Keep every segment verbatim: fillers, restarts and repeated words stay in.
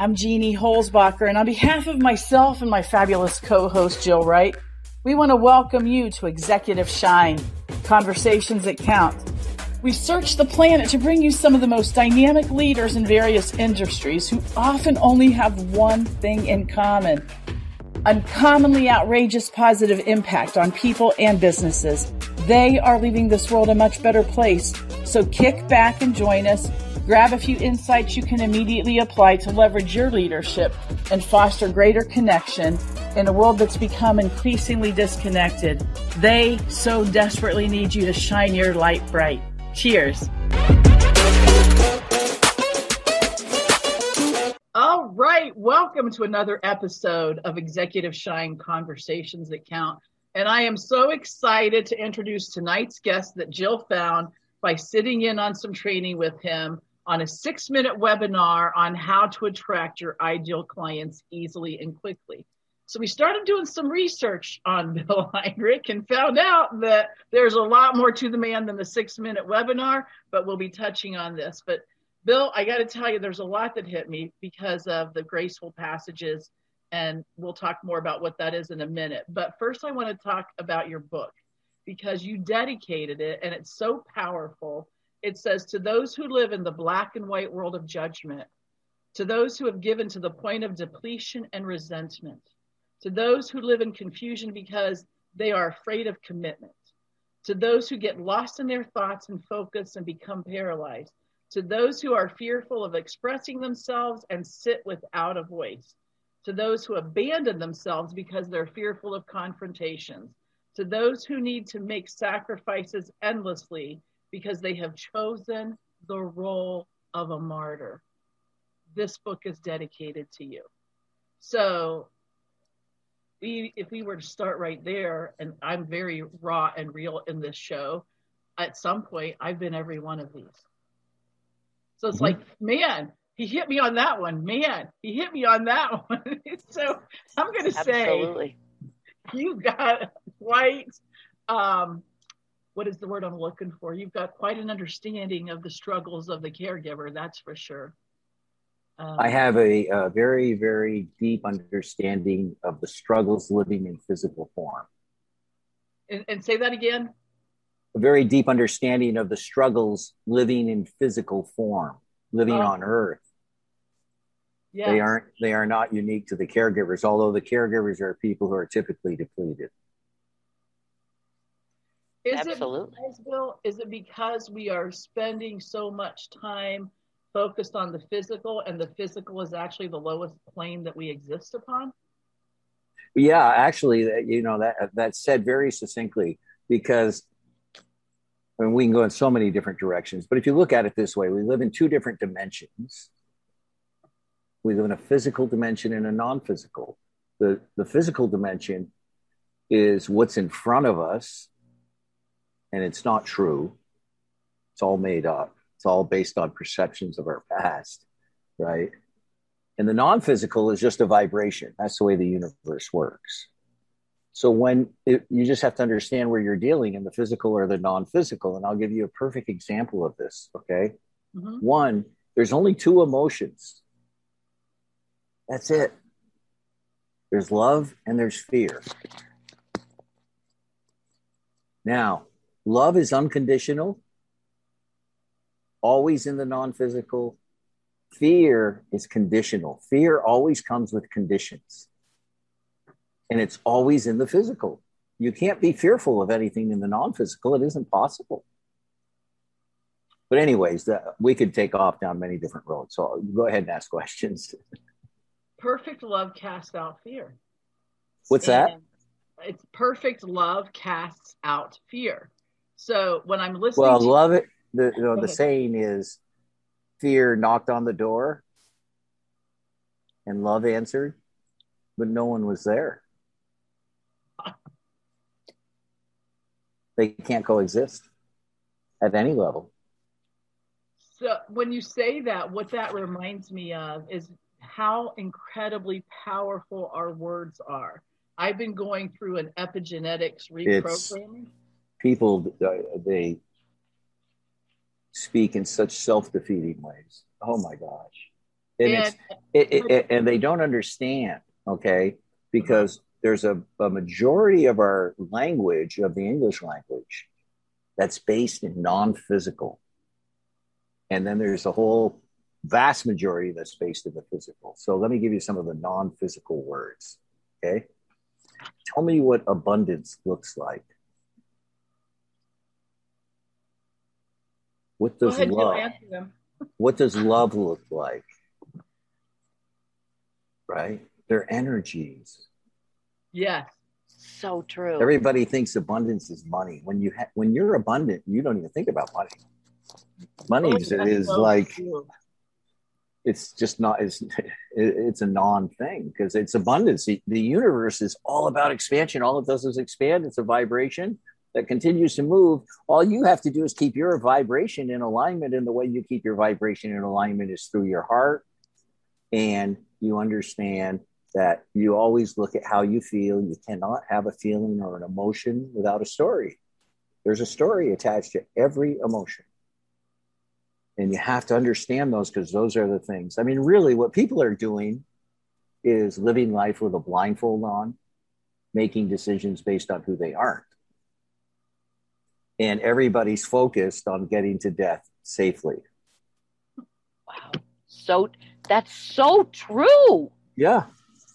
I'm Jeannie Holzbacher, and on behalf of myself and my fabulous co-host Jill Wright, we want to welcome you to Executive Shine, Conversations That Count. We search the planet to bring you some of the most dynamic leaders in various industries who often only have one thing in common: uncommonly outrageous positive impact on people and businesses. They are leaving this world a much better place. So kick back and join us. Grab a few insights you can immediately apply to leverage your leadership and foster greater connection in a world that's become increasingly disconnected. They so desperately need you to shine your light bright. Cheers. All right. Welcome to another episode of Executive Shine, Conversations That Count. And I am so excited to introduce tonight's guest that Jill found by sitting in on some training with him on a six-minute webinar on how to attract your ideal clients easily and quickly. So we started doing some research on Bill Heinrich and found out that there's a lot more to the man than the six-minute webinar, but we'll be touching on this. But Bill, I got to tell you, there's a lot that hit me because of the graceful passages, and we'll talk more about what that is in a minute. But first, I want to talk about your book because you dedicated it, and it's so powerful. It says, to those who live in the black and white world of judgment, to those who have given to the point of depletion and resentment, to those who live in confusion because they are afraid of commitment, to those who get lost in their thoughts and focus and become paralyzed, to those who are fearful of expressing themselves and sit without a voice, to those who abandon themselves because they're fearful of confrontations, to those who need to make sacrifices endlessly because they have chosen the role of a martyr. This book is dedicated to you. So we, if we were to start right there, and I'm very raw and real in this show, at some point, I've been every one of these. So it's mm-hmm. like, man, he hit me on that one. Man, he hit me on that one. So I'm going to say, you got quite, um, what is the word I'm looking for? You've got quite an understanding of the struggles of the caregiver, that's for sure. Um, I have a, a very, very deep understanding of the struggles living in physical form. And, and say that again? A very deep understanding of the struggles living in physical form, living oh. on earth. Yes. They aren't, they are not unique to the caregivers, although the caregivers are people who are typically depleted. Is Absolutely. It, Bill, is it because we are spending so much time focused on the physical, and the physical is actually the lowest plane that we exist upon? Yeah, actually, you know, that that's said very succinctly, because I mean, we can go in so many different directions, but if you look at it this way, we live in two different dimensions. We live in a physical dimension and a non-physical. The, the physical dimension is what's in front of us, and it's not true. It's all made up. It's all based on perceptions of our past, right? And the non-physical is just a vibration. That's the way the universe works. So when it, you just have to understand where you're dealing in the physical or the non-physical. And I'll give you a perfect example of this, okay? Mm-hmm. One, there's only two emotions. That's it. There's love and there's fear. Now, love is unconditional, always in the non-physical. Fear is conditional. Fear always comes with conditions. And it's always in the physical. You can't be fearful of anything in the non-physical. It isn't possible. But anyways, the, we could take off down many different roads. So go ahead and ask questions. Perfect love casts out fear. What's that? And it's perfect love casts out fear. So when I'm listening well, to... love it. The, you know, the saying is, fear knocked on the door and love answered, but no one was there. They can't coexist at any level. So when you say that, what that reminds me of is how incredibly powerful our words are. I've been going through an epigenetics reprogramming. It's, people, uh, they speak in such self-defeating ways. Oh my gosh. And And it's it, it, it- and they don't understand, okay? uh-huh. Because there's a, a majority of our language, of the English language, that's based in non-physical. And then there's a whole vast majority that's based in the physical. So let me give you some of the non-physical words. Okay. Tell me what abundance looks like. What Go does ahead, Jill, love? answer them. What does love look like? Right? They're energies. Yes. So true. Everybody thinks abundance is money. When you ha- when you're abundant, you don't even think about money. Money Oh, is, that's is so like true. it's just not it's it's a non thing because it's abundance. The, the universe is all about expansion. All it does is expand. It's a vibration that continues to move. All you have to do is keep your vibration in alignment, and the way you keep your vibration in alignment is through your heart. And you understand that you always look at how you feel. You cannot have a feeling or an emotion without a story. There's a story attached to every emotion. And you have to understand those because those are the things. I mean, really, what people are doing is living life with a blindfold on, making decisions based on who they aren't. And everybody's focused on getting to death safely. Wow. So that's so true. Yeah.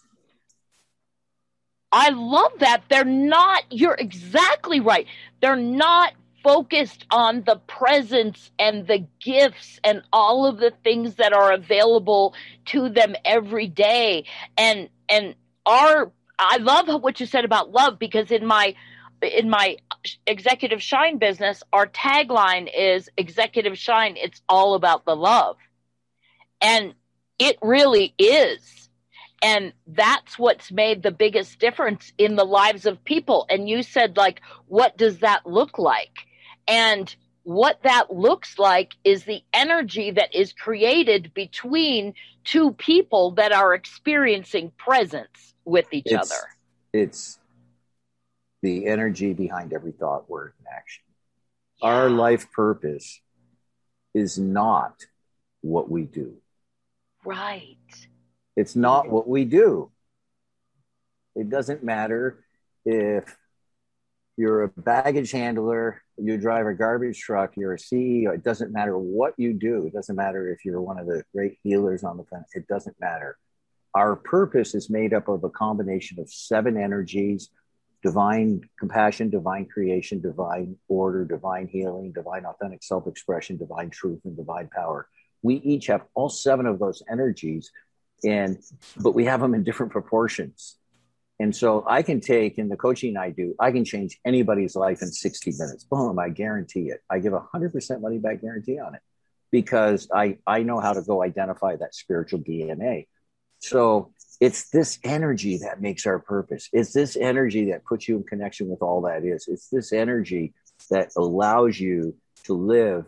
I love that. They're not, you're exactly right. They're not focused on the presence and the gifts and all of the things that are available to them every day. And, and our, I love what you said about love, because in my, in my Executive Shine business, our tagline is Executive Shine. It's all about the love. And it really is. And that's what's made the biggest difference in the lives of people. And you said, like, what does that look like? And what that looks like is the energy that is created between two people that are experiencing presence with each it's, other. It's the energy behind every thought, word, and action. Yeah. Our life purpose is not what we do. Right. It's not what we do. It doesn't matter if you're a baggage handler, you drive a garbage truck, you're a C E O. It doesn't matter what you do. It doesn't matter if you're one of the great healers on the planet. It doesn't matter. Our purpose is made up of a combination of seven energies: divine compassion, divine creation, divine order, divine healing, divine authentic self-expression, divine truth, and divine power. We each have all seven of those energies, and but we have them in different proportions. And so I can take, in the coaching I do, I can change anybody's life in sixty minutes. Boom, I guarantee it. I give a one hundred percent money back guarantee on it because I, I know how to go identify that spiritual D N A. So it's this energy that makes our purpose. It's this energy that puts you in connection with all that is. It's this energy that allows you to live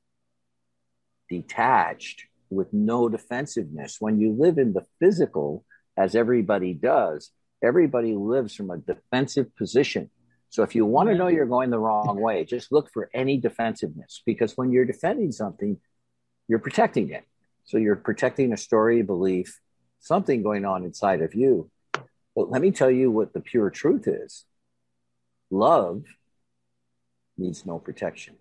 detached with no defensiveness. When you live in the physical, as everybody does, everybody lives from a defensive position. So if you want to know you're going the wrong way, just look for any defensiveness, because when you're defending something, you're protecting it. So you're protecting a story, a belief, something going on inside of you. But let me tell you what the pure truth is. Love needs no protection.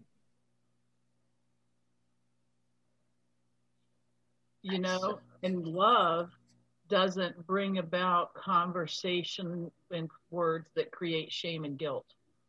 You know, and love doesn't bring about conversation and words that create shame and guilt.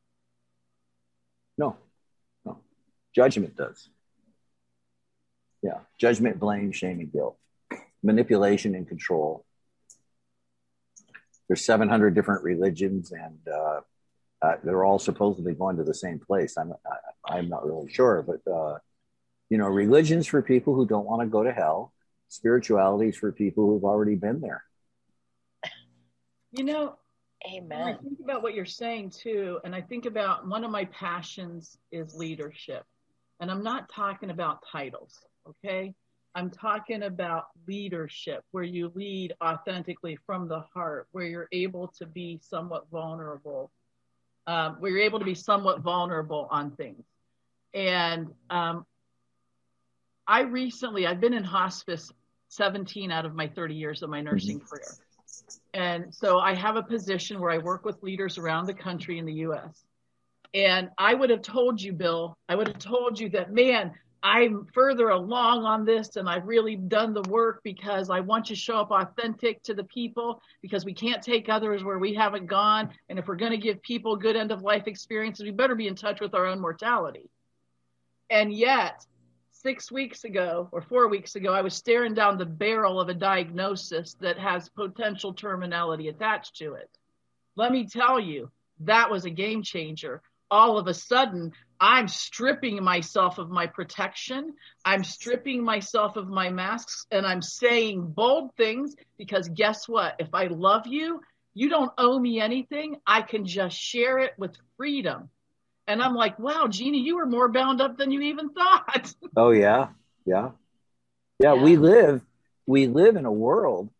No, no. Judgment does. Yeah. Judgment, blame, shame, and guilt. Manipulation and control. There's seven hundred different religions, and uh, uh, they're all supposedly going to the same place. I'm I, I'm not really sure, but uh, you know, religion's for people who don't want to go to hell. Spirituality is for people who've already been there. You know, Amen. I think about what you're saying too, and I think about one of my passions is leadership. And I'm not talking about titles, okay? I'm talking about leadership, where you lead authentically from the heart, where you're able to be somewhat vulnerable, um, where you're able to be somewhat vulnerable on things. And um, I recently, I've been in hospice seventeen out of my thirty years of my nursing career. And so I have a position where I work with leaders around the country in the U S. And I would have told you, Bill, I would have told you that, man, I'm further along on this and I've really done the work because I want you to show up authentic to the people, because we can't take others where we haven't gone. And if we're going to give people good end of life experiences, we better be in touch with our own mortality. And yet, six weeks ago or four weeks ago, I was staring down the barrel of a diagnosis that has potential terminality attached to it. Let me tell you, that was a game changer. All of a sudden, I'm stripping myself of my protection. I'm stripping myself of my masks, and I'm saying bold things, because guess what? If I love you, you don't owe me anything. I can just share it with freedom. And I'm like, wow, Jeannie, you were more bound up than you even thought. Oh, yeah. Yeah. Yeah. Yeah. We live, we live in a world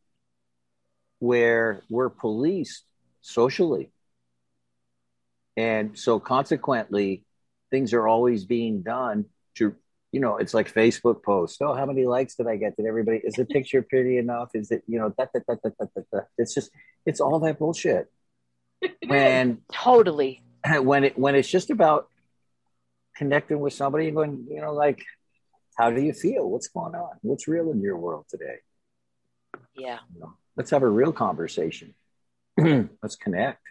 where we're policed socially. And so consequently, things are always being done to, you know, it's like Facebook posts. Oh, how many likes did I get? Did everybody, is the picture pretty enough? Is it, you know, that, that, that, that, that, that, that. It's just, it's all that bullshit. When totally, when it, when it's just about connecting with somebody and going, you know, like, how do you feel? What's going on? What's real in your world today? Yeah. You know, let's have a real conversation. Let's connect.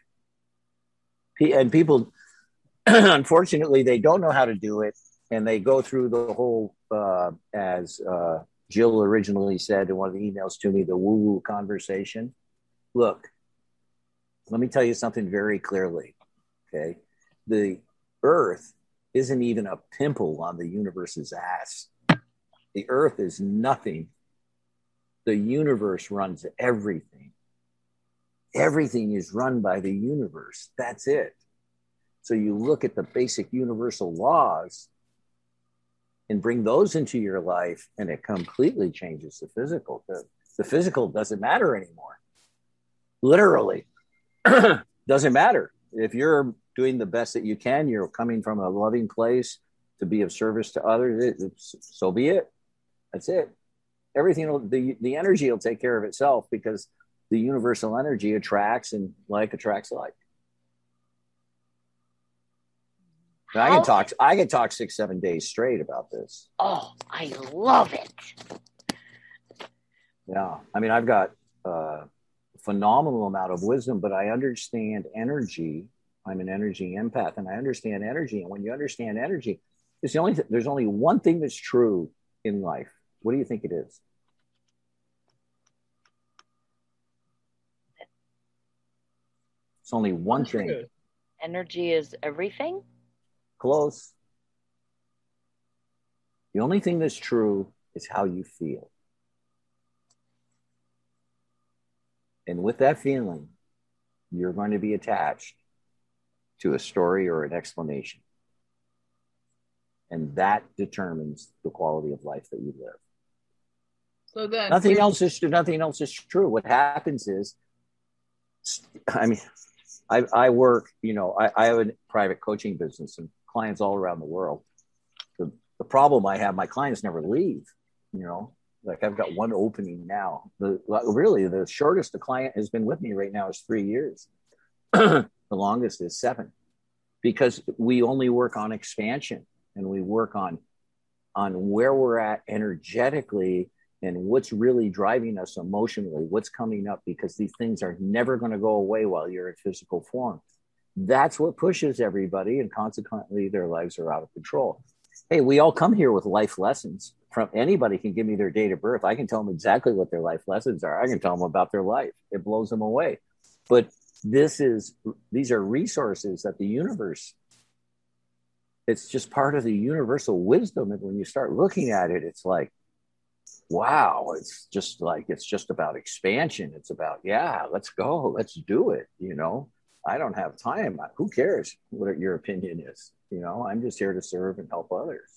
And people, unfortunately, they don't know how to do it. And they go through the whole, uh, as uh, Jill originally said in one of the emails to me, the woo-woo conversation. Look, let me tell you something very clearly, okay? The earth isn't even a pimple on the universe's ass. The earth is nothing. The universe runs everything. Everything is run by the universe. That's it. So you look at the basic universal laws and bring those into your life, and it completely changes the physical. The, the physical doesn't matter anymore. Literally. Doesn't matter. If you're doing the best that you can, you're coming from a loving place to be of service to others, it, it's, so be it. That's it. Everything, will, the, the energy will take care of itself, because the universal energy attracts, and like attracts like. I can talk. I can talk six, seven days straight about this. Oh, I love it. Yeah, I mean, I've got a phenomenal amount of wisdom, but I understand energy. I'm an energy empath, and I understand energy. And when you understand energy, it's the only. Th- there's only one thing that's true in life. What do you think it is? It's only one thing. Energy is everything? Close. The only thing that's true is how you feel. And with that feeling, you're going to be attached to a story or an explanation. And that determines the quality of life that you live. So then nothing else is nothing else is true. What happens is, I mean, I, I work, you know, I, I have a private coaching business and clients all around the world. The, the problem I have, my clients never leave, you know, like I've got one opening now. The really, the shortest the client has been with me right now is three years. The longest is seven, because we only work on expansion, and we work on, on where we're at energetically and what's really driving us emotionally, what's coming up, because these things are never going to go away while you're in physical form. That's what pushes everybody, and consequently their lives are out of control. Hey, we all come here with life lessons. From anybody can give me their date of birth. I can tell them exactly what their life lessons are. I can tell them about their life. It blows them away. But this is, these are resources that the universe, it's just part of the universal wisdom. And when you start looking at it, it's like, wow, it's just like, it's just about expansion. It's about, yeah, let's go, let's do it. You know, I don't have time. Who cares what your opinion is? You know, I'm just here to serve and help others.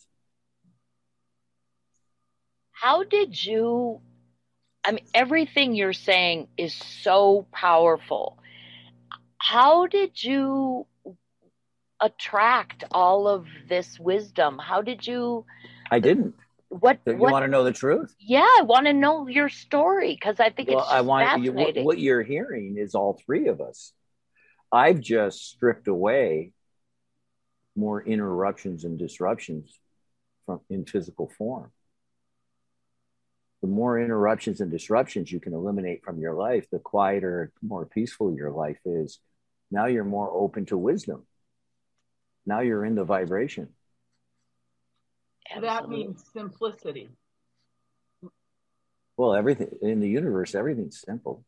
How did you, I mean, everything you're saying is so powerful. How did you attract all of this wisdom? How did you? I didn't. what, So you what, want to know the truth? yeah, I want to know your story because I think Well, it's I just want you, what, fascinating. what you're hearing is all three of us. I've just stripped away more interruptions and disruptions from in physical form. The more interruptions and disruptions you can eliminate from your life, the quieter, more peaceful your life is. Now you're more open to wisdom. Now you're in the vibration. Absolutely. That means simplicity. Well, everything in the universe, everything's simple.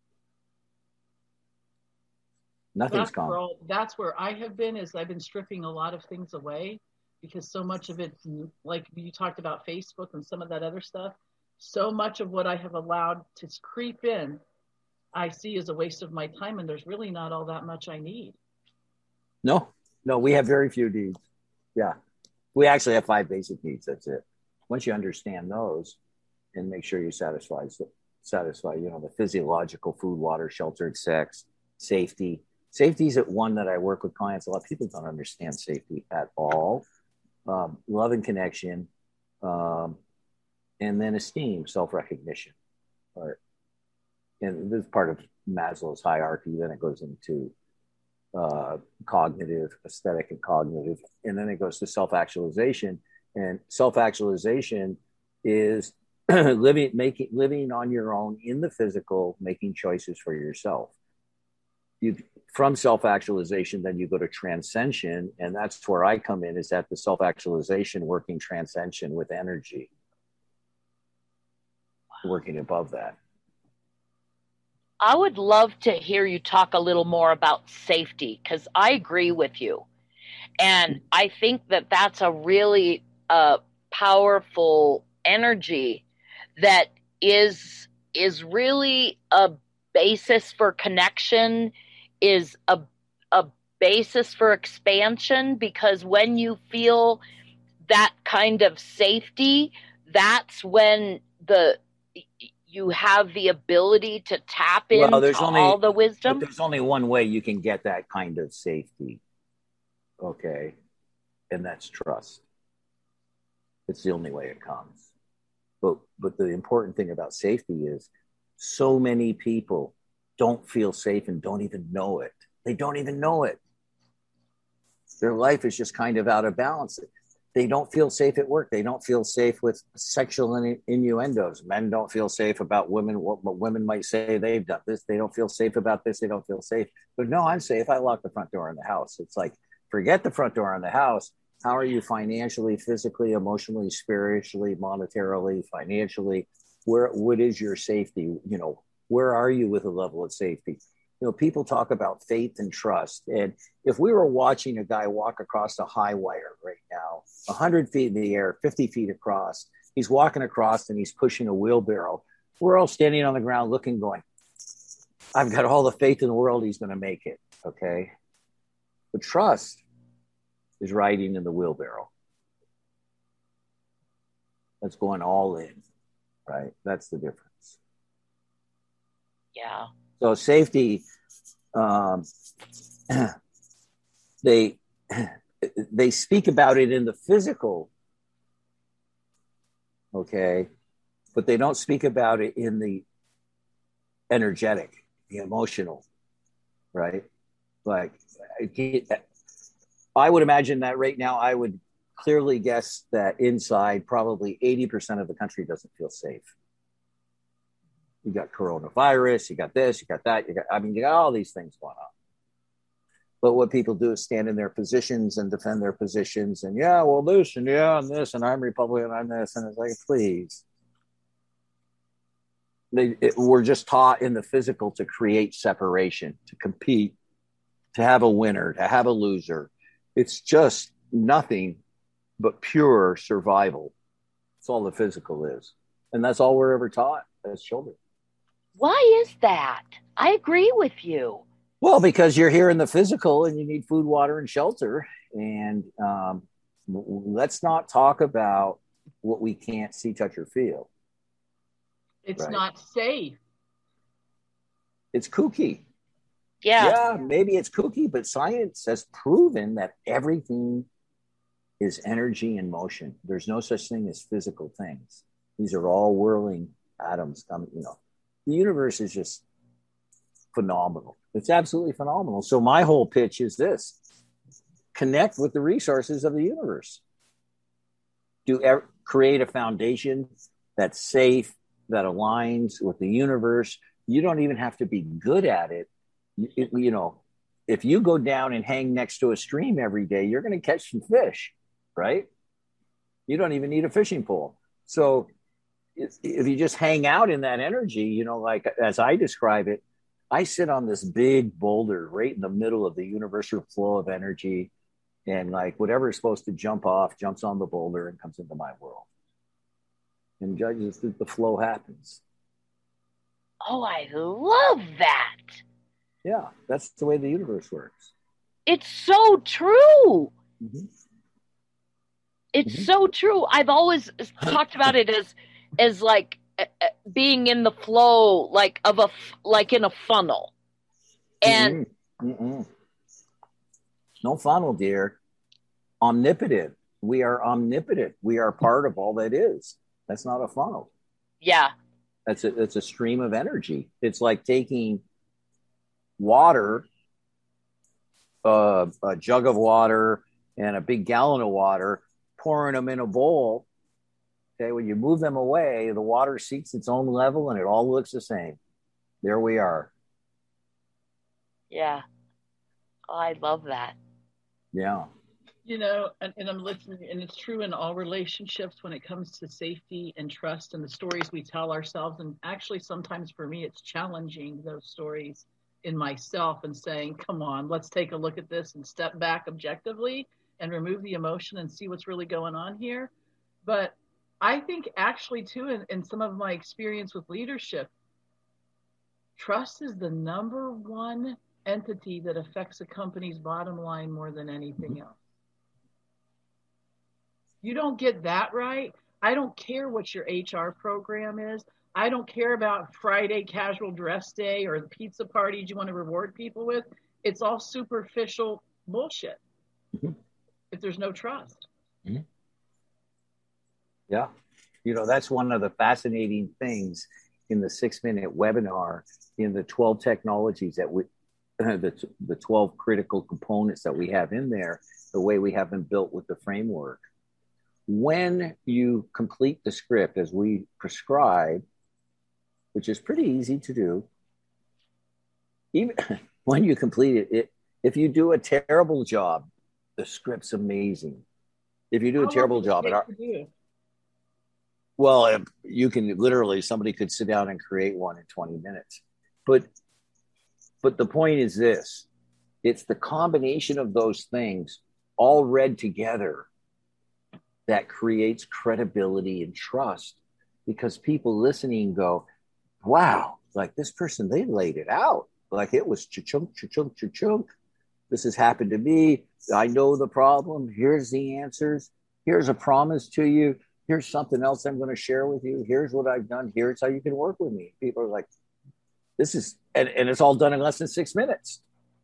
Nothing's that's where, all, that's where I have been, is I've been stripping a lot of things away because so much of it's like you talked about Facebook and some of that other stuff. So much of what I have allowed to creep in, I see as a waste of my time, and there's really not all that much I need. No, no, we have very few needs. Yeah. We actually have five basic needs. That's it. Once you understand those and make sure you satisfy, satisfy, you know, the physiological food, water, shelter, sex, safety. Safety is one that I work with clients. A lot of people don't understand safety at all. Um, love and connection, um, and then esteem, self-recognition. Or, and this is part of Maslow's hierarchy. Then it goes into uh, cognitive, aesthetic, and cognitive, and then it goes to self-actualization. And self-actualization is living, making, living on your own in the physical, making choices for yourself. You from self-actualization, then you go to transcension, and that's where I come in. Is at the self-actualization, working transcension with energy, working above that. I would love to hear you talk a little more about safety, because I agree with you. And I think that that's a really uh, powerful energy that is is really a basis for connection, is a, a basis for expansion, because when you feel that kind of safety, that's when the you have the ability to tap into well, there's only, all the wisdom. But there's only one way you can get that kind of safety. Okay. And that's trust. It's the only way it comes. But but the important thing about safety is so many people don't feel safe and don't even know it. They don't even know it. Their life is just kind of out of balance. They don't feel safe at work. They don't feel safe with sexual innuendos. Men don't feel safe about women, what, what women might say they've done this. They don't feel safe about this. They don't feel safe. But no, I'm safe. I lock the front door in the house. It's like, forget the front door in the house. How are you financially, physically, emotionally, spiritually, monetarily, financially? Where, what is your safety? You know, where are you with a level of safety? You know, people talk about faith and trust. And if we were watching a guy walk across a high wire right now, one hundred feet in the air, fifty feet across, he's walking across and he's pushing a wheelbarrow. We're all standing on the ground looking, going, I've got all the faith in the world he's going to make it. Okay. But trust is riding in the wheelbarrow. That's going all in, right? That's the difference. Yeah. So safety, um, they they speak about it in the physical, okay, but they don't speak about it in the energetic, the emotional, right? Like, I would imagine that right now I would clearly guess that inside probably eighty percent of the country doesn't feel safe. You got coronavirus, you got this, you got that, you got, I mean, you got all these things going on. But what people do is stand in their positions and defend their positions and, yeah, well, this and yeah, and this, and I'm Republican, I'm this. And it's like, please. They, it, we're just taught in the physical to create separation, to compete, to have a winner, to have a loser. It's just nothing but pure survival. That's all the physical is. And that's all we're ever taught as children. Why is that? I agree with you. Well, because you're here in the physical and you need food, water, and shelter. And um, let's not talk about what we can't see, touch, or feel. It's right? Not safe. It's kooky. Yeah. Yeah, maybe it's kooky, but science has proven that everything is energy in motion. There's no such thing as physical things. These are all whirling atoms coming, you know. The universe is just phenomenal. It's absolutely phenomenal. So my whole pitch is this: connect with the resources of the universe. Do er- create a foundation that's safe, that aligns with the universe. You don't even have to be good at it. You, you know, if you go down and hang next to a stream every day, you're going to catch some fish, right? You don't even need a fishing pole. So if, if you just hang out in that energy, you know, like as I describe it, I sit on this big boulder right in the middle of the universal flow of energy, and like whatever is supposed to jump off jumps on the boulder and comes into my world. And judges, the flow happens. Oh, I love that. Yeah, that's the way the universe works. It's so true. Mm-hmm. It's mm-hmm. so true. I've always talked about it as, as like uh, being in the flow, like of a, like in a funnel. And Mm-mm. Mm-mm. No funnel, dear. Omnipotent. We are omnipotent. We are part of all that is. That's not a funnel. Yeah. That's a, it's a stream of energy. It's like taking water, uh, a jug of water and a big gallon of water, pouring them in a bowl. Okay, when you move them away, the water seeks its own level and it all looks the same. There we are. Yeah. Oh, I love that. Yeah. You know, and, and I'm listening, and it's true in all relationships when it comes to safety and trust and the stories we tell ourselves. And actually, sometimes for me, it's challenging those stories in myself and saying, come on, let's take a look at this and step back objectively and remove the emotion and see what's really going on here. But I think actually, too, in, in some of my experience with leadership, trust is the number one entity that affects a company's bottom line more than anything else. You don't get that right, I don't care what your H R program is. I don't care about Friday casual dress day or the pizza parties you want to reward people with. It's all superficial bullshit mm-hmm. if there's no trust. Mm-hmm. Yeah. You know, that's one of the fascinating things in the six-minute webinar, in the twelve technologies that we, the, the twelve critical components that we have in there, the way we have them built with the framework. When you complete the script as we prescribe, which is pretty easy to do, even when you complete it, it if you do a terrible job, the script's amazing. If you do How a terrible long does job, it at our, take to do? well, you can literally, somebody could sit down and create one in twenty minutes. But, but the point is this, it's the combination of those things all read together that creates credibility and trust, because people listening go, wow, like this person, they laid it out. Like it was cha-chunk, cha-chunk, cha-chunk. This has happened to me. I know the problem. Here's the answers. Here's a promise to you. Here's something else I'm going to share with you. Here's what I've done. Here's how you can work with me. People are like, this is, and, and it's all done in less than six minutes.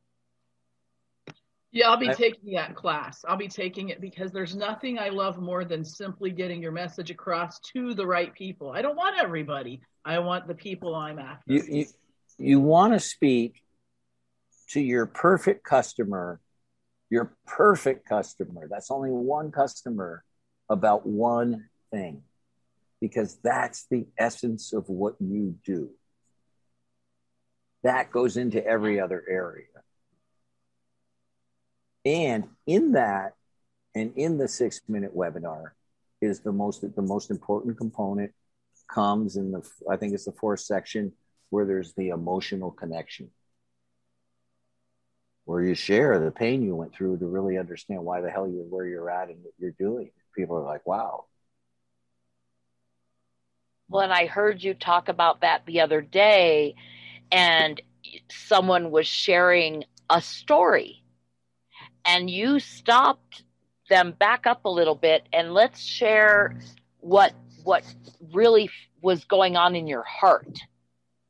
Yeah, I'll be I, taking that class. I'll be taking it because there's nothing I love more than simply getting your message across to the right people. I don't want everybody. I want the people I'm after. You, you, you want to speak to your perfect customer, your perfect customer. That's only one customer about one thing, because that's the essence of what you do. That goes into every other area. And in that, and in the six-minute webinar, is the most the most important component comes in the, I think it's the fourth section, where there's the emotional connection, where you share the pain you went through to really understand why the hell you're where you're at and what you're doing. People are like, wow. Well, and I heard you talk about that the other day, and someone was sharing a story. And you stopped them back up a little bit, and let's share what what really was going on in your heart.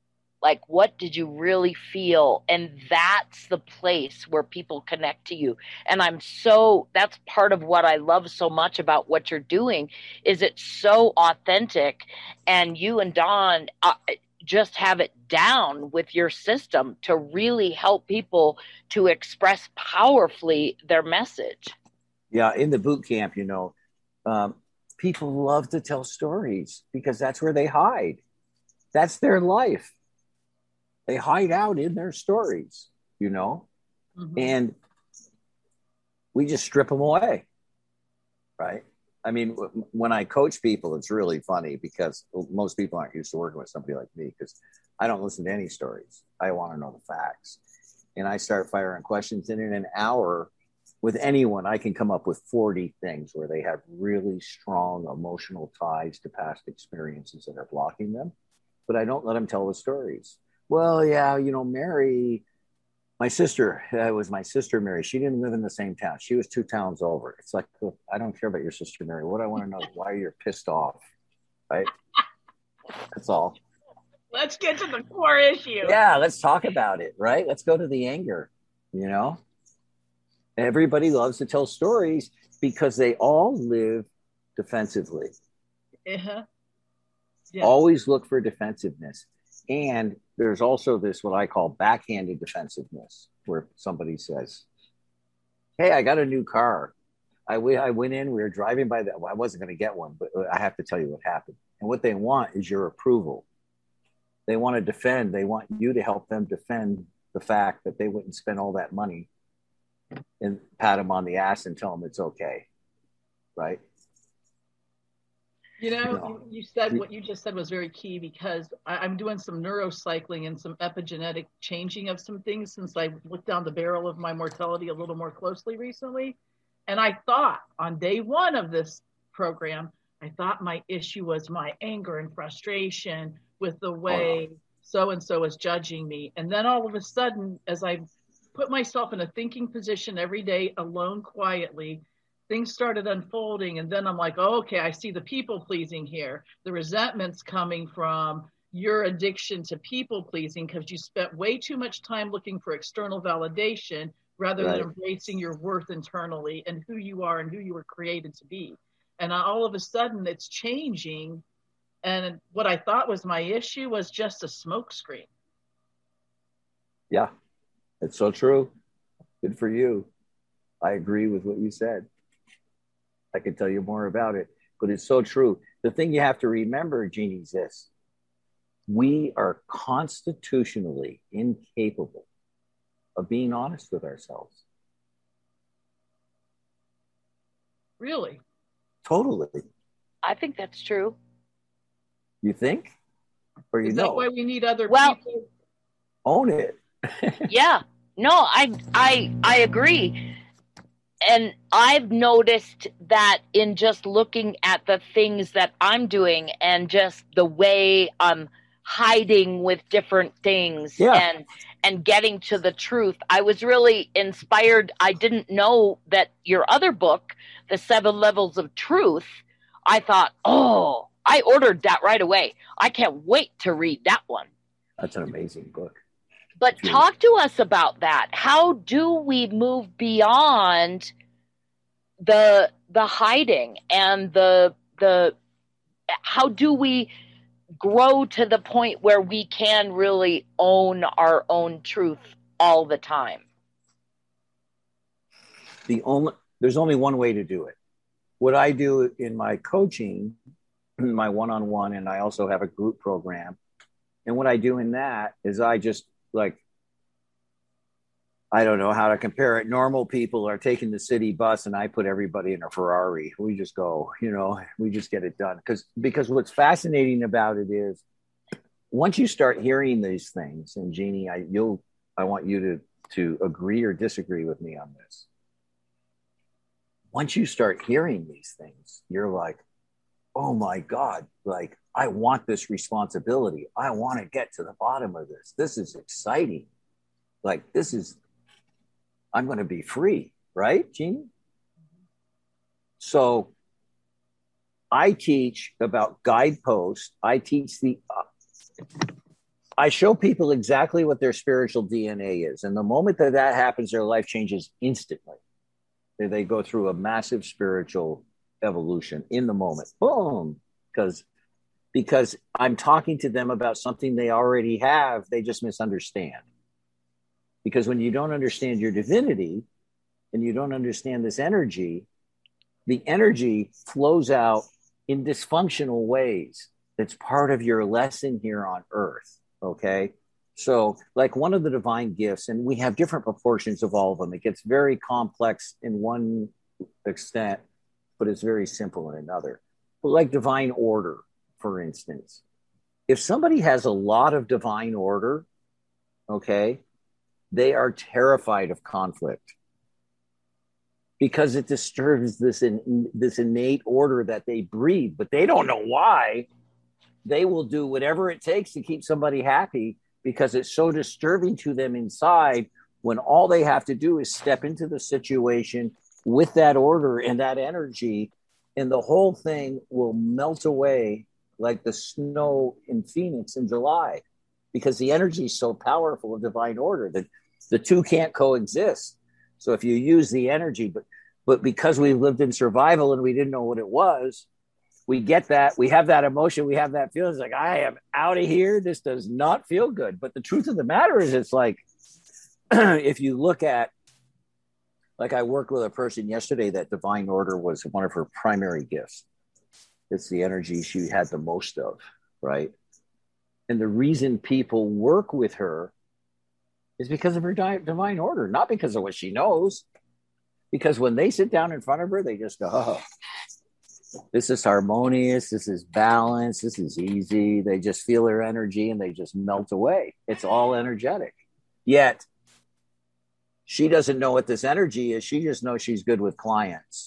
Like, what did you really feel? And that's the place where people connect to you. And I'm so, that's part of what I love so much about what you're doing, is it's so authentic. And you and Dawn uh, just have it down with your system to really help people to express powerfully their message. Yeah, in the boot camp, you know, um, people love to tell stories because that's where they hide. That's their life. They hide out in their stories, you know, mm-hmm. and we just strip them away, right? I mean, w- when I coach people, it's really funny because most people aren't used to working with somebody like me because I don't listen to any stories. I want to know the facts. And I start firing questions, and in an hour with anyone, I can come up with forty things where they have really strong emotional ties to past experiences that are blocking them. But I don't let them tell the stories. Well, yeah, you know, Mary, my sister, it uh, was my sister, Mary. She didn't live in the same town. She was two towns over. It's like, look, I don't care about your sister, Mary. What I want to know is why you're pissed off, right? That's all. Let's get to the core issue. Yeah, let's talk about it, right? Let's go to the anger, you know? Everybody loves to tell stories because they all live defensively. Uh-huh. Yes. Always look for defensiveness. And there's also this, what I call backhanded defensiveness, where somebody says, hey, I got a new car. I, w- I went in, we were driving by that. Well, I wasn't going to get one, but I have to tell you what happened. And what they want is your approval. They want to defend. They want you to help them defend the fact that they wouldn't spend all that money and pat them on the ass and tell them it's okay. Right? You know, no. you, you said what you just said was very key, because I, I'm doing some neurocycling and some epigenetic changing of some things since I looked down the barrel of my mortality a little more closely recently. And I thought on day one of this program, I thought my issue was my anger and frustration with the way oh. so-and-so was judging me. And then all of a sudden, as I put myself in a thinking position every day alone quietly, things started unfolding. And then I'm like, oh, okay, I see the people pleasing here. The resentment's coming from your addiction to people pleasing because you spent way too much time looking for external validation rather right. than embracing your worth internally and who you are and who you were created to be. And all of a sudden it's changing. And what I thought was my issue was just a smokescreen. Yeah, it's so true. Good for you. I agree with what you said. I could tell you more about it, but it's so true. The thing you have to remember, Jeannie, is this. We are constitutionally incapable of being honest with ourselves. Really? Totally. I think that's true. You think? Or you is know? That why we need other well, people? Own it. Yeah. No, I I I agree. And I've noticed that in just looking at the things that I'm doing and just the way I'm hiding with different things yeah. and and getting to the truth, I was really inspired. I didn't know that your other book, The Seven Levels of Truth, I thought, oh, I ordered that right away. I can't wait to read that one. That's an amazing book. But True. Talk to us about that. How do we move beyond the the hiding and the the how do we grow to the point where we can really own our own truth all the time? The only there's only one way to do it. What I do in my coaching, my one-on-one, and I also have a group program. And what I do in that is I just like, I don't know how to compare it. Normal people are taking the city bus and I put everybody in a Ferrari. We just go, you know, we just get it done. Because because what's fascinating about it is once you start hearing these things, and Jeannie, I you'll I want you to to agree or disagree with me on this. Once you start hearing these things, you're like, oh my God, like I want this responsibility. I want to get to the bottom of this. This is exciting. Like this is, I'm going to be free, right, Jeannie? So I teach about guideposts. I teach the, uh, I show people exactly what their spiritual D N A is. And the moment that that happens, their life changes instantly. They, they go through a massive spiritual evolution in the moment. Boom. Because because I'm talking to them about something they already have, they just misunderstand. Because when you don't understand your divinity and you don't understand this energy, the energy flows out in dysfunctional ways. That's part of your lesson here on earth. Okay. So like one of the divine gifts, and we have different proportions of all of them. It gets very complex in one extent, but it's very simple in another. But like divine order, for instance, if somebody has a lot of divine order, okay, they are terrified of conflict because it disturbs this, in, this innate order that they breathe, but they don't know why. They will do whatever it takes to keep somebody happy because it's so disturbing to them inside when all they have to do is step into the situation with that order and that energy, and the whole thing will melt away like the snow in Phoenix in July because the energy is so powerful of divine order that the two can't coexist. So if you use the energy, but but because we've lived in survival and we didn't know what it was, we get that, we have that emotion, we have that feeling. It's like, I am out of here. This does not feel good. But the truth of the matter is, it's like, if you look at, like I worked with a person yesterday that divine order was one of her primary gifts. It's the energy she had the most of, right? And the reason people work with her is because of her di- divine order, not because of what she knows. Because when they sit down in front of her, they just go, oh, this is harmonious, this is balanced, this is easy. They just feel her energy and they just melt away. It's all energetic. Yet, she doesn't know what this energy is. She just knows she's good with clients.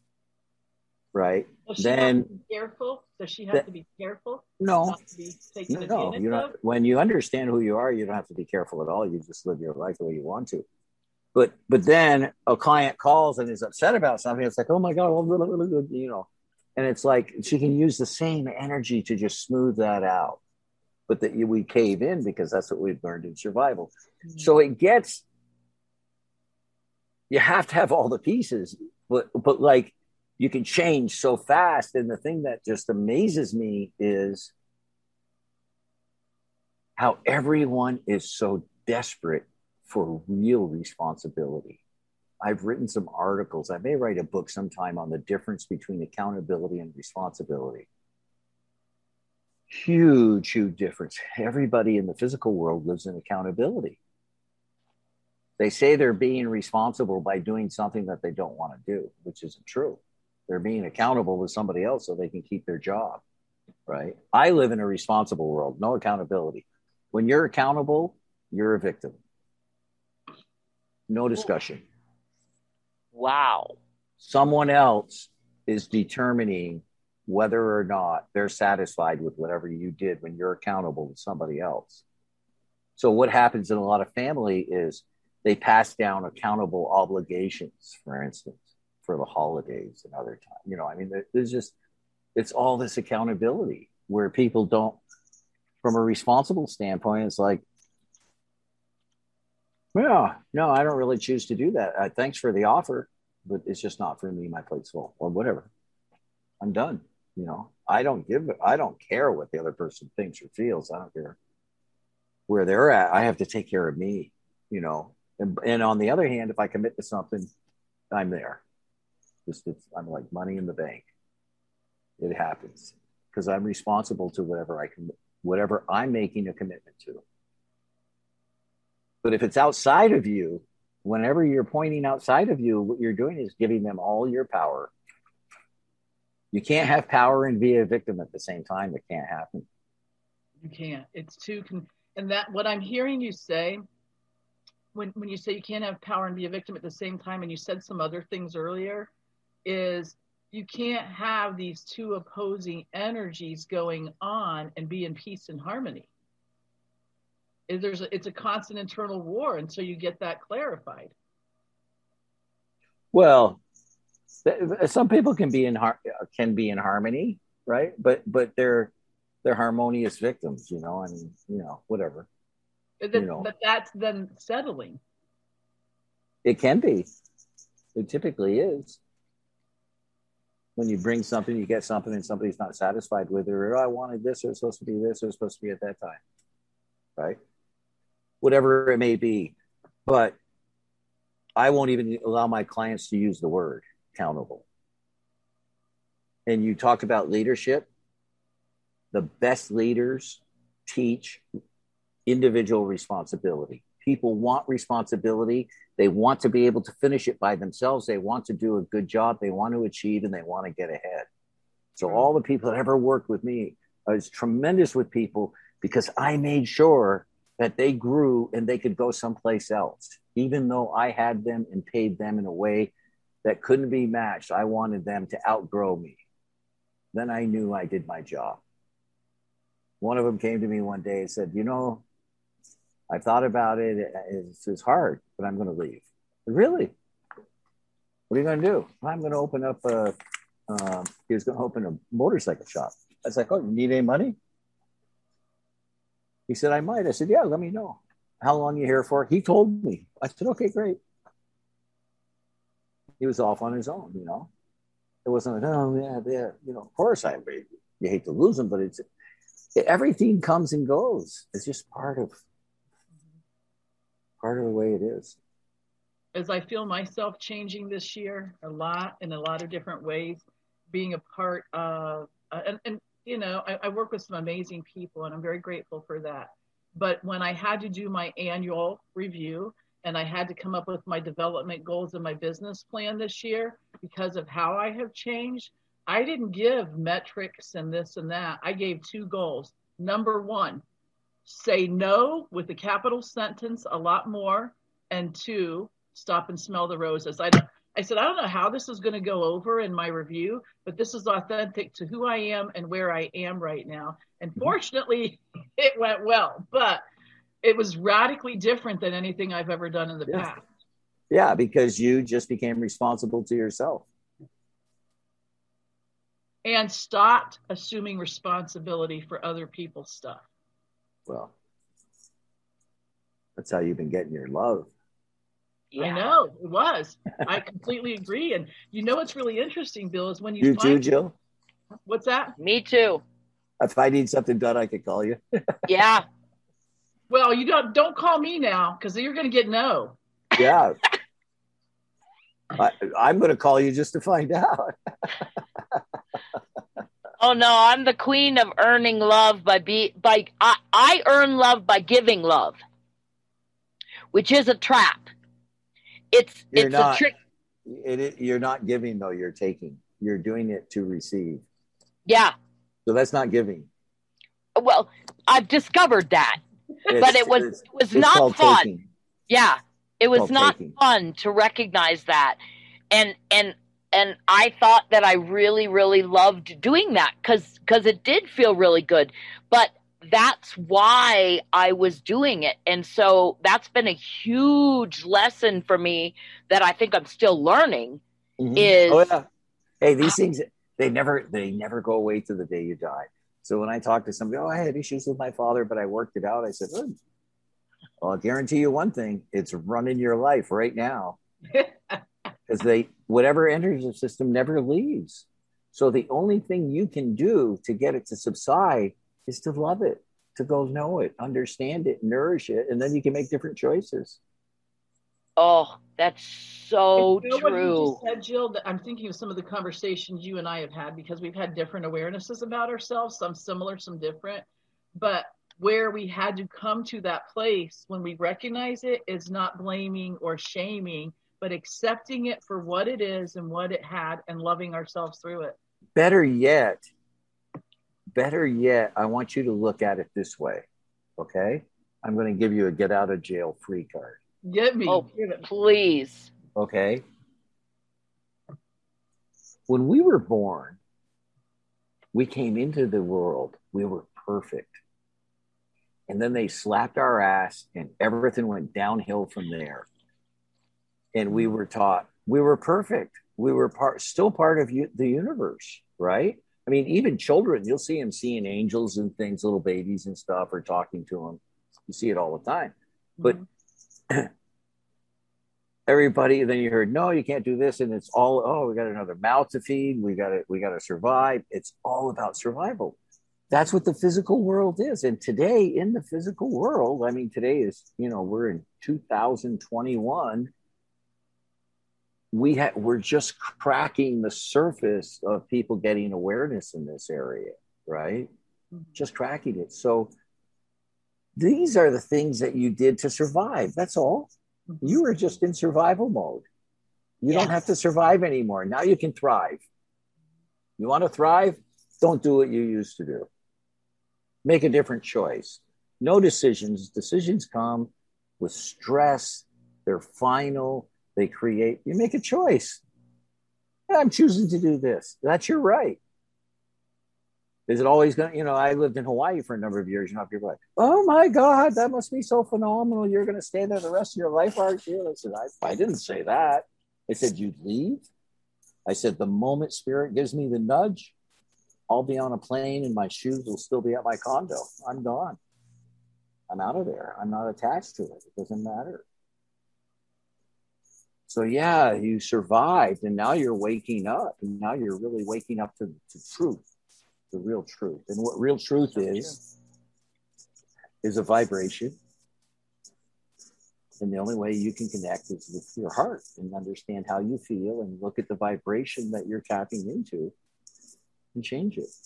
Right? Does she then have to be careful? Does she have th- to be careful? No. Not to be taken No, advantage you don't, of? when you understand who you are, you don't have to be careful at all. You just live your life the way you want to. But but then a client calls and is upset about something. It's like, oh my God, you know. And it's like she can use the same energy to just smooth that out. But that we cave in because that's what we've learned in survival. Mm-hmm. So it gets, you have to have all the pieces, but but like you can change so fast. And the thing that just amazes me is how everyone is so desperate for real responsibility. I've written some articles. I may write a book sometime on the difference between accountability and responsibility. Huge, huge difference. Everybody in the physical world lives in accountability. They say they're being responsible by doing something that they don't want to do, which isn't true. They're being accountable to somebody else so they can keep their job, right? I live in a responsible world, no accountability. When you're accountable, you're a victim. No discussion. Wow. Someone else is determining whether or not they're satisfied with whatever you did when you're accountable to somebody else. So what happens in a lot of family is they pass down accountable obligations, for instance, for the holidays and other times. You know, I mean, there's just, it's all this accountability where people don't, from a responsible standpoint, it's like, yeah, no, I don't really choose to do that. Uh, thanks for the offer, but it's just not for me. My plate's full or whatever. I'm done. You know, I don't give it. I don't care what the other person thinks or feels. I don't care where they're at. I have to take care of me, you know, and, and on the other hand, if I commit to something, I'm there. Just, it's, I'm like money in the bank. It happens because I'm responsible to whatever I can, whatever I'm making a commitment to. But if it's outside of you, whenever you're pointing outside of you, what you're doing is giving them all your power. You can't have power and be a victim at the same time. It can't happen. You can't. It's too, con- and that what I'm hearing you say, when, when you say you can't have power and be a victim at the same time, and you said some other things earlier, is you can't have these two opposing energies going on and be in peace and harmony. There's a, it's a constant internal war until you get that clarified. Well, some people can be in har- can be in harmony, right? But but they're they're harmonious victims, you know, and, you know, whatever. But, you know. but that's then settling. It can be. It typically is. When you bring something, you get something, and somebody's not satisfied with it, or oh, I wanted this, or it's supposed to be this, or it's supposed to be at that time, right? Whatever it may be. But I won't even allow my clients to use the word accountable. And you talked about leadership. The best leaders teach individual responsibility. People want responsibility. They want to be able to finish it by themselves. They want to do a good job. They want to achieve, and they want to get ahead. So all the people that ever worked with me, I was tremendous with people because I made sure that they grew and they could go someplace else. Even though I had them and paid them in a way that couldn't be matched, I wanted them to outgrow me. Then I knew I did my job. One of them came to me one day and said, you know, I thought about it. It's, it's hard, but I'm going to leave. Really? What are you going to do? I'm going to open up a, um, he was going to open a motorcycle shop. I was like, oh, you need any money? He said, I might. I said, yeah, let me know. How long are you here for? He told me. I said, okay, great. He was off on his own, you know. It wasn't like, oh, yeah, yeah. You know, of course, I you hate to lose him, but it's everything comes and goes. It's just part of part of the way it is. As I feel myself changing this year a lot in a lot of different ways, being a part of, uh, and, and, you know, I, I work with some amazing people and I'm very grateful for that. But when I had to do my annual review and I had to come up with my development goals and my business plan this year, because of how I have changed, I didn't give metrics and this and that. I gave two goals. Number one, say no with the capital sentence a lot more. And two, stop and smell the roses. I, I said, I don't know how this is going to go over in my review, but this is authentic to who I am and where I am right now. And fortunately, it went well, but it was radically different than anything I've ever done in the yeah. past. Yeah, because you just became responsible to yourself. And stopped assuming responsibility for other people's stuff. Well, that's how you've been getting your love. Yeah. I know, it was. I completely agree. And you know what's really interesting, Bill, is when you, you find... too, Jill? What's that? Me too. If I need something done, I could call you. Yeah. Well, you don't don't call me now because you're going to get no. Yeah. I, I'm going to call you just to find out. Oh no, I'm the queen of earning love by be by I, I earn love by giving love, which is a trap. It's you're it's not, a trick. It, it, you're not giving though. You're taking. You're doing it to receive. Yeah. So that's not giving. Well, I've discovered that, it's, but it was it's, it was it's not fun. Taking. Yeah, it was called not taking. fun to recognize that, and and and I thought that I really really loved doing that because because it did feel really good, but that's why I was doing it, and so that's been a huge lesson for me that I think I'm still learning. Mm-hmm. Is oh yeah, hey, these things they never they never go away to the day you die. So when I talk to somebody, oh, I had issues with my father, but I worked it out. I said, oh, well, I'll guarantee you one thing: it's running your life right now, because they whatever enters the system never leaves. So the only thing you can do to get it to subside is to love it, to go know it, understand it, nourish it, and then you can make different choices. Oh, that's so you know true. What you just said, Jill, that I'm thinking of some of the conversations you and I have had because we've had different awarenesses about ourselves, some similar, some different. But where we had to come to that place when we recognize it is not blaming or shaming, but accepting it for what it is and what it had and loving ourselves through it. Better yet, better yet, I want you to look at it this way, okay? I'm going to give you a get out of jail free card. Get me. Oh, please. Okay. When we were born, we came into the world, we were perfect. And then they slapped our ass and everything went downhill from there. And we were taught we were perfect. We were part, still part of u- the universe, right? I mean, even children, you'll see them seeing angels and things, little babies and stuff, or talking to them. You see it all the time. But mm-hmm. everybody, then you heard, no, you can't do this. And it's all, oh, we got another mouth to feed. We got to, we got to survive. It's all about survival. That's what the physical world is. And today in the physical world, I mean, today is, you know, we're in two thousand twenty-one. We ha- we're just cracking the surface of people getting awareness in this area, right? Mm-hmm. Just cracking it. So these are the things that you did to survive. That's all. Mm-hmm. You were just in survival mode. You yes. don't have to survive anymore. Now you can thrive. You want to thrive? Don't do what you used to do. Make a different choice. No decisions. Decisions come with stress. They're final. They create, you make a choice. I'm choosing to do this. That's your right. Is it always going to, you know, I lived in Hawaii for a number of years. You know, people are like, oh my God, that must be so phenomenal. You're going to stay there the rest of your life, aren't you? I said, I, I didn't say that. I said, you'd leave? I said, the moment spirit gives me the nudge, I'll be on a plane and my shoes will still be at my condo. I'm gone. I'm out of there. I'm not attached to it. It doesn't matter. So yeah, you survived and now you're waking up and now you're really waking up to, to truth, the real truth. And what real truth is, is a vibration. And the only way you can connect is with your heart and understand how you feel and look at the vibration that you're tapping into and change it.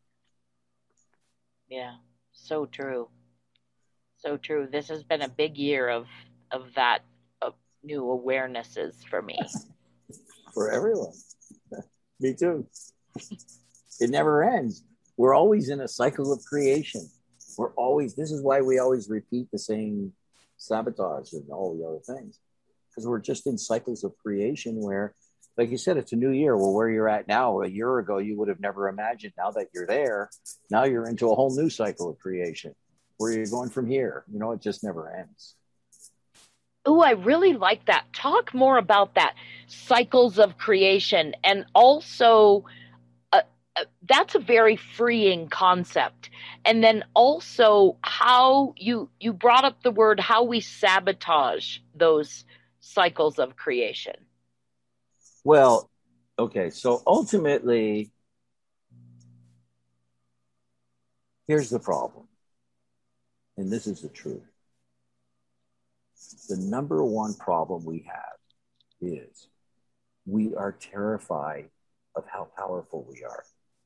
Yeah, so true. So true. This has been a big year of, of that, of new awarenesses for me. For everyone. Me too. It never ends. We're always in a cycle of creation. We're always, this is why we always repeat the same sabotage and all the other things. Because we're just in cycles of creation where, like you said, it's a new year. Well, where you're at now, a year ago, you would have never imagined. Now that you're there, now you're into a whole new cycle of creation. Where you're going from here, you know, it just never ends. Oh, I really like that. Talk more about that. Cycles of creation. And also, uh, uh, that's a very freeing concept. And then also how you, you brought up the word, how we sabotage those cycles of creation. Well, okay. So ultimately, here's the problem. And this is the truth. The number one problem we have is we are terrified of how powerful we are.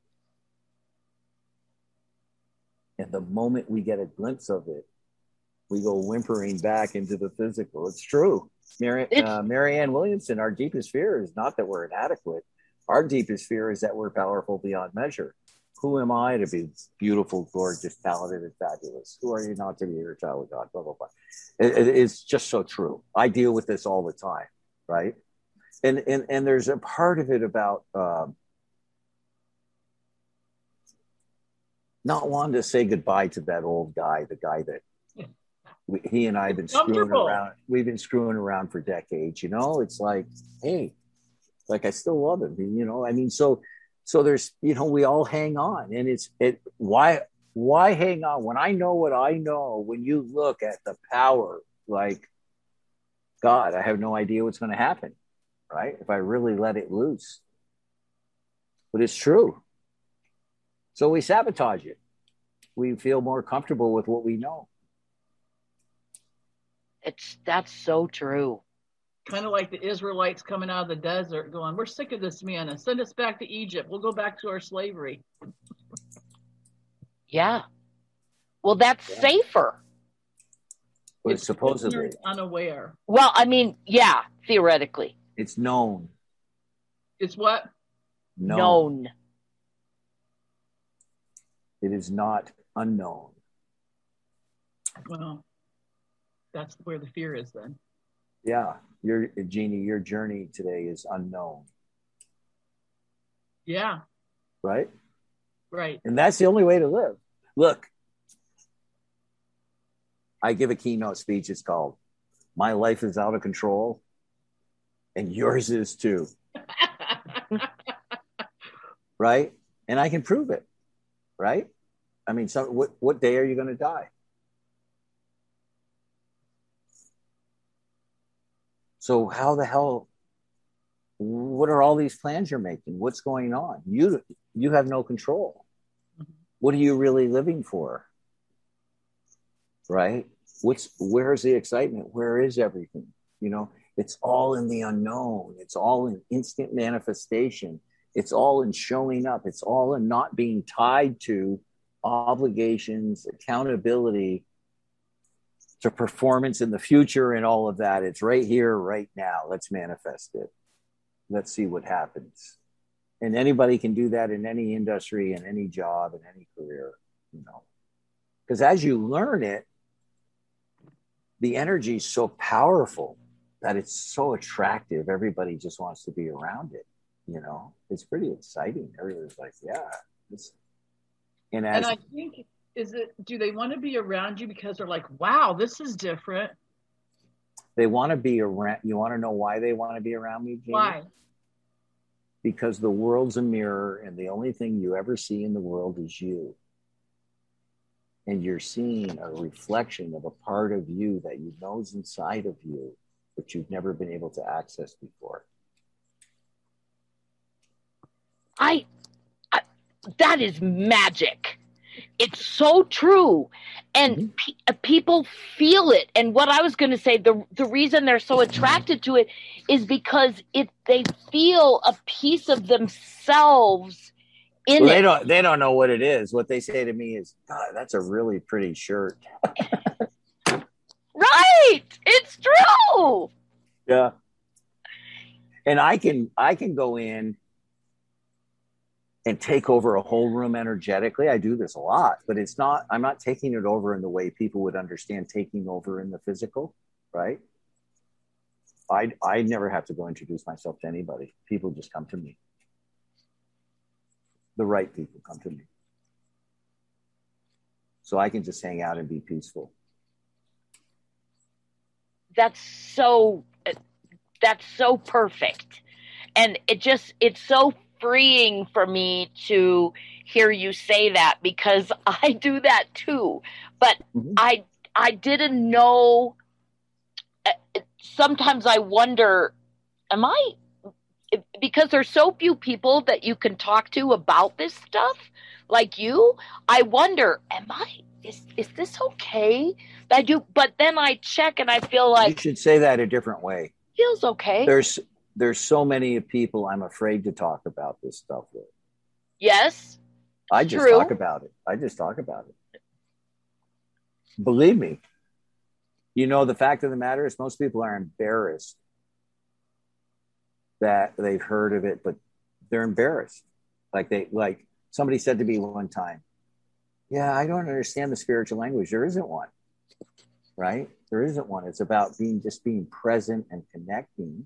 And the moment we get a glimpse of it, we go whimpering back into the physical. It's true. Mary, uh, Marianne Williamson, our deepest fear is not that we're inadequate. Our deepest fear is that we're powerful beyond measure. Who am I to be beautiful, gorgeous, talented, and fabulous? Who are you not to be your child of God? Blah, blah, blah. It, it, it's just so true. I deal with this all the time, right? And and and there's a part of it about um, not wanting to say goodbye to that old guy, the guy that we, he and I have been screwing around. We've been screwing around for decades, you know? It's like, hey, like I still love him, you know? I mean, so... So there's, you know, we all hang on, and it's it. Why, why hang on when I know what I know? When you look at the power, like God, I have no idea what's going to happen, right? If I really let it loose, but it's true. So we sabotage it. We feel more comfortable with what we know. It's that's so true. Kind of like the Israelites coming out of the desert going, we're sick of this manna. Send us back to Egypt. We'll go back to our slavery. Yeah. Well, that's yeah. safer. But it's supposedly. Unaware. Well, I mean, yeah, theoretically. It's known. It's what? Known. known. It is not unknown. Well, that's where the fear is then. Yeah. Your Jeannie, your journey today is unknown. Yeah. Right? Right. And that's the only way to live. Look, I give a keynote speech. It's called My Life is Out of Control and Yours Is Too. Right? And I can prove it, right? I mean, so what, what day are you going to die? So how the hell, what are all these plans you're making? What's going on? You, you have no control. What are you really living for? Right? What's, where's the excitement? Where is everything? You know, it's all in the unknown. It's all in instant manifestation. It's all in showing up. It's all in not being tied to obligations, accountability, to performance in the future and all of that. It's right here, right now. Let's manifest it. Let's see what happens. And anybody can do that in any industry, in any job, in any career, you know. Because as you learn it, the energy is so powerful that it's so attractive. Everybody just wants to be around it, you know. It's pretty exciting. Everybody's like, yeah. It's, and as and I think, is it, do they want to be around you because they're like, wow, this is different? They want to be around. You want to know why they want to be around me, Jeannie? Why? Because the world's a mirror, and the only thing you ever see in the world is you. And you're seeing a reflection of a part of you that you know is inside of you, but you've never been able to access before. I, I that is magic. It's so true. And Mm-hmm. pe- people feel it. And what I was going to say, the the reason they're so attracted to it is because it they feel a piece of themselves in well, it. they don't they don't know what it is. What they say to me is, God, that's a really pretty shirt. Right. It's true. Yeah. And I can I can go in and take over a whole room energetically. I do this a lot, but it's not, I'm not taking it over in the way people would understand taking over in the physical, right? I I never have to go introduce myself to anybody. People just come to me. The right people come to me. So I can just hang out and be peaceful. That's so that's so perfect. And it just it's so freeing for me to hear you say that, because I do that too. But mm-hmm. I I didn't know. Sometimes I wonder, am I, because there's so few people that you can talk to about this stuff like you, I wonder, am I, is, is this okay? I do, but then I check and I feel like. You should say that a different way. Feels okay. There's, there's so many people I'm afraid to talk about this stuff with. Yes. I just true. talk about it. I just talk about it. Believe me. You know, the fact of the matter is most people are embarrassed that they've heard of it, but they're embarrassed. Like they, like somebody said to me one time, yeah, I don't understand the spiritual language. There isn't one, right? There isn't one. It's about being, just being present and connecting.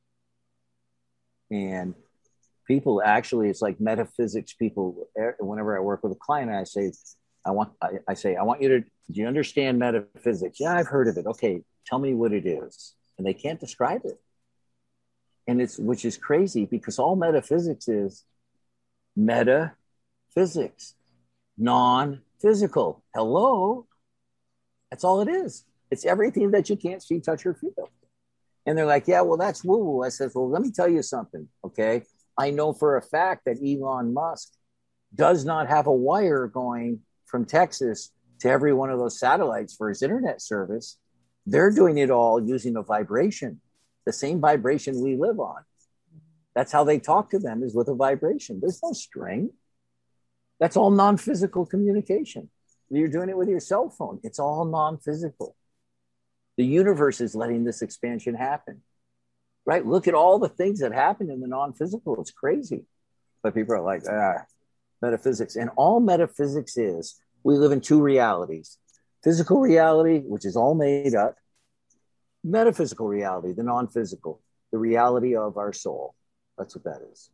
And people actually, it's like metaphysics people, whenever I work with a client, I say, I want, I, I say, I want you to, do you understand metaphysics? Yeah, I've heard of it. Okay, tell me what it is. And they can't describe it. And it's, which is crazy because all metaphysics is metaphysics, non-physical. Hello? That's all it is. It's everything that you can't see, touch, or feel. And they're like, yeah, well, that's woo-woo. I said, well, let me tell you something, okay? I know for a fact that Elon Musk does not have a wire going from Texas to every one of those satellites for his internet service. They're doing it all using a vibration, the same vibration we live on. That's how they talk to them, is with a vibration. There's no string. That's all non-physical communication. You're doing it with your cell phone. It's all non-physical. The universe is letting this expansion happen, right? Look at all the things that happen in the non-physical. It's crazy. But people are like, ah, metaphysics. And all metaphysics is, we live in two realities. Physical reality, which is all made up. Metaphysical reality, the non-physical, the reality of our soul. That's what that is.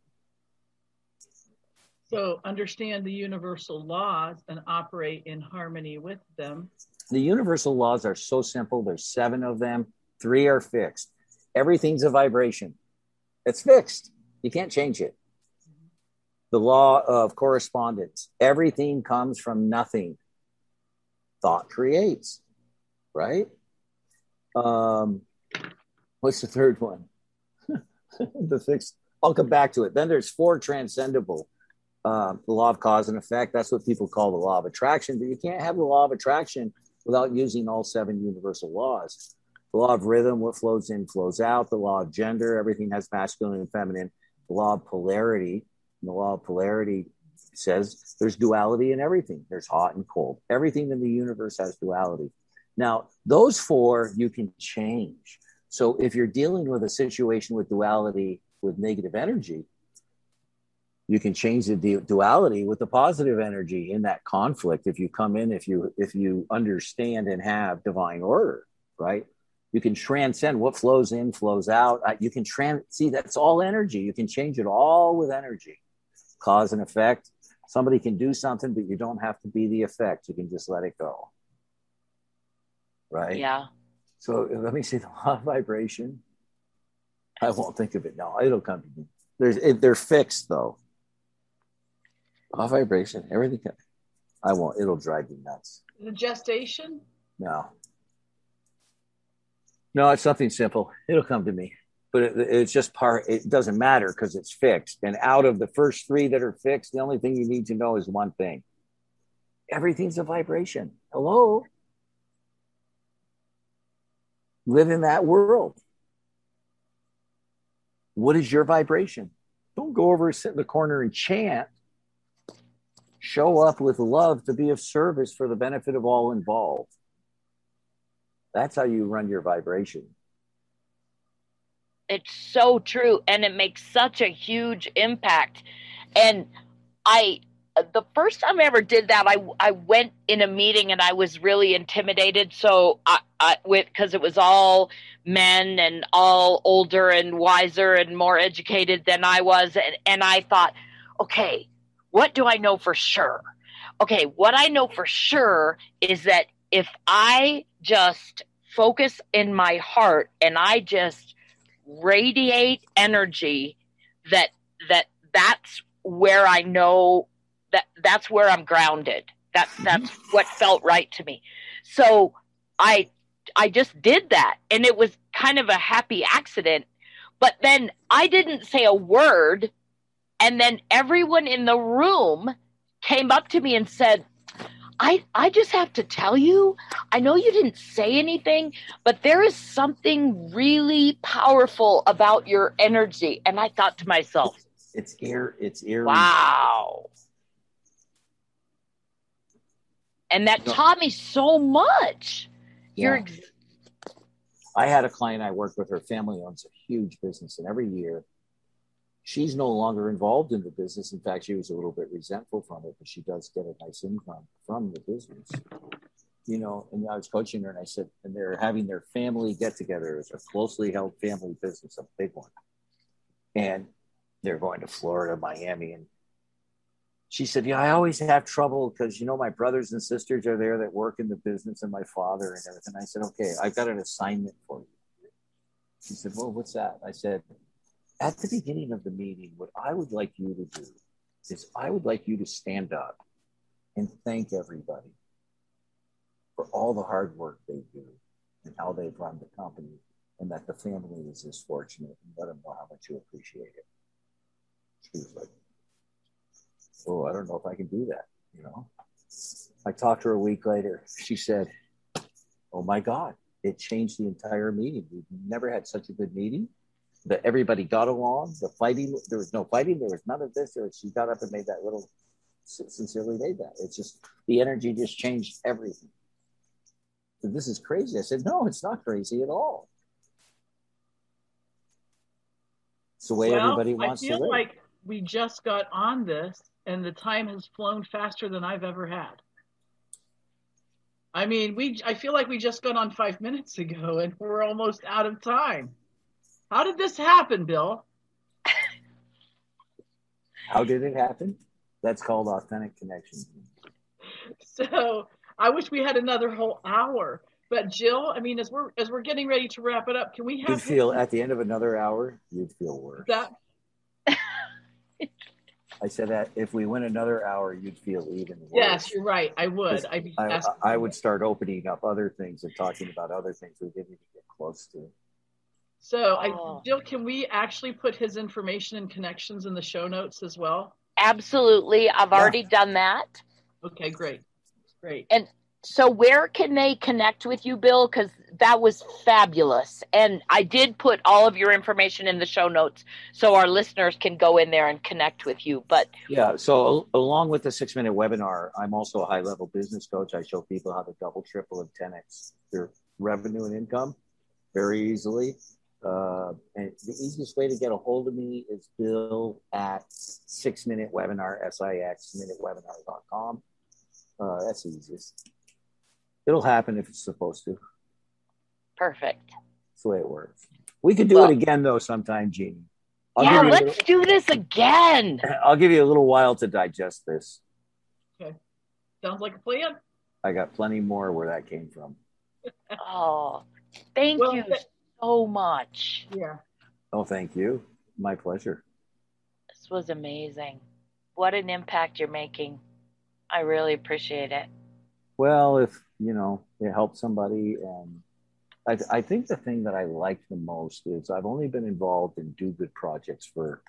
So understand the universal laws and operate in harmony with them. The universal laws are so simple. There's seven of them. Three are fixed. Everything's a vibration. It's fixed. You can't change it. The law of correspondence. Everything comes from nothing. Thought creates, right? Um, what's the third one? The fixed. I'll come back to it. Then there's four transcendable. Uh, the law of cause and effect. That's what people call the law of attraction. But you can't have the law of attraction without using all seven universal laws. The law of rhythm, what flows in, flows out. The law of gender, everything has masculine and feminine. The law of polarity. And the law of polarity says there's duality in everything. There's hot and cold. Everything in the universe has duality. Now, those four you can change. So if you're dealing with a situation with duality with negative energy, you can change the du- duality with the positive energy in that conflict. If you come in, if you if you understand and have divine order, right? You can transcend what flows in, flows out. Uh, you can trans see that's all energy. You can change it all with energy, cause and effect. Somebody can do something, but you don't have to be the effect. You can just let it go, right? Yeah. So let me see the law of vibration. I won't think of it now. It'll come to me. There's it, they're fixed though. Law of vibration, everything. Can, I won't. It'll drive me nuts. The gestation? No. No, it's something simple. It'll come to me. But it, it's just part, it doesn't matter because it's fixed. And out of the first three that are fixed, the only thing you need to know is one thing. Everything's a vibration. Hello? Live in that world. What is your vibration? Don't go over and sit in the corner and chant. Show up with love to be of service for the benefit of all involved. That's how you run your vibration. It's so true. And it makes such a huge impact. And I, the first time I ever did that, I, I went in a meeting and I was really intimidated. So I, I with, cause it was all men and all older and wiser and more educated than I was. And, and I thought, okay, what do I know for sure? Okay, what I know for sure is that if I just focus in my heart and I just radiate energy, that that that's where I know that that's where I'm grounded. That that's what felt right to me. So I I just did that, and it was kind of a happy accident. But then I didn't say a word. And then everyone in the room came up to me and said, I, I just have to tell you, I know you didn't say anything, but there is something really powerful about your energy. And I thought to myself, it's ear, it's eerie. Wow. And that no. taught me so much. Yeah. You're ex- I had a client I worked with, her family owns a huge business, and every year, she's no longer involved in the business. In fact, she was a little bit resentful from it, but she does get a nice income from the business. You know, and I was coaching her and I said, and they're having their family get together. It's a closely held family business, a big one. And they're going to Florida, Miami. And she said, yeah, I always have trouble because, you know, my brothers and sisters are there that work in the business and my father and everything. I said, okay, I've got an assignment for you. She said, well, what's that? I said, at the beginning of the meeting, what I would like you to do is I would like you to stand up and thank everybody for all the hard work they do and how they've run the company, and that the family is this fortunate, and let them know how much you appreciate it. She was like, oh, I don't know if I can do that, you know. I talked to her a week later. She said, oh my God, it changed the entire meeting. We've never had such a good meeting. That everybody got along. The fighting, there was no fighting. There was none of this. There was, she got up and made that little, sincerely made that. It's just, the energy just changed everything. So this is crazy. I said, no, it's not crazy at all. It's the way well, everybody wants to live. I feel like we just got on this and the time has flown faster than I've ever had. I mean, we. I feel like we just got on five minutes ago and we're almost out of time. How did this happen, Bill? How did it happen? That's called authentic connection. So I wish we had another whole hour. But Jill, I mean, as we're as we're getting ready to wrap it up, can we have? You'd feel at the end of another hour, you'd feel worse. That I said that if we went another hour, you'd feel even worse. Yes, you're right. I would. I'd be I, I would start opening up other things and talking about other things we didn't even get close to. So, Oh. I, Jill, can we actually put his information and connections in the show notes as well? Absolutely. I've Yeah. already done that. Okay, great. Great. And so where can they connect with you, Bill? Because that was fabulous. And I did put all of your information in the show notes so our listeners can go in there and connect with you. But Yeah, so along with the six-minute webinar, I'm also a high-level business coach. I show people how to double, triple, and ten X their revenue and income very easily. Uh, and the easiest way to get a hold of me is Bill at six minute webinar, S I X minute webinar dot com. Uh, that's the easiest. It'll happen if it's supposed to. perfect. That's the way it works. We could do Well, it again, though, sometime, Jeannie. I'll yeah, give you a let's do this again. little, I'll give you a little while to digest this. Okay. Sounds like a plan. I got plenty more where that came from. Oh, thank Well, you th- so much. Yeah. Oh, thank you. My pleasure. This was amazing. What an impact you're making. I really appreciate it. Well, if, you know, it helps somebody. And I, I think the thing that I like the most is I've only been involved in do-good projects for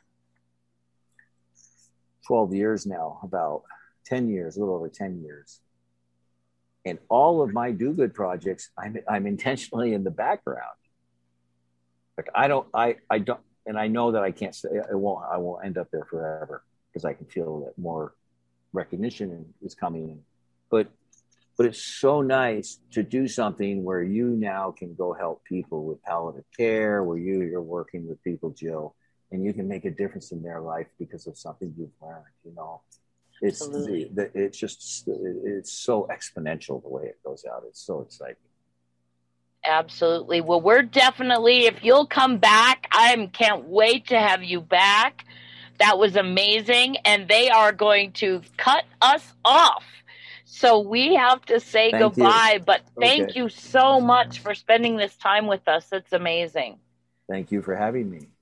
twelve years now, about ten years, a little over ten years. And all of my do-good projects, I'm, I'm intentionally in the background. Like I don't, I, I don't, and I know that I can't say, I won't, I won't end up there forever because I can feel that more recognition is coming in. But, but it's so nice to do something where you now can go help people with palliative care, where you, you're working with people, Jill, and you can make a difference in their life because of something you've learned, you know. It's the, the, it's just it's so exponential the way it goes out. It's so exciting. Absolutely. Well, we're definitely, if you'll come back, I can't wait to have you back. That was amazing. And they are going to cut us off. So we have to say Thank goodbye. you. But thank Okay. you so much for spending this time with us. It's amazing. Thank you for having me.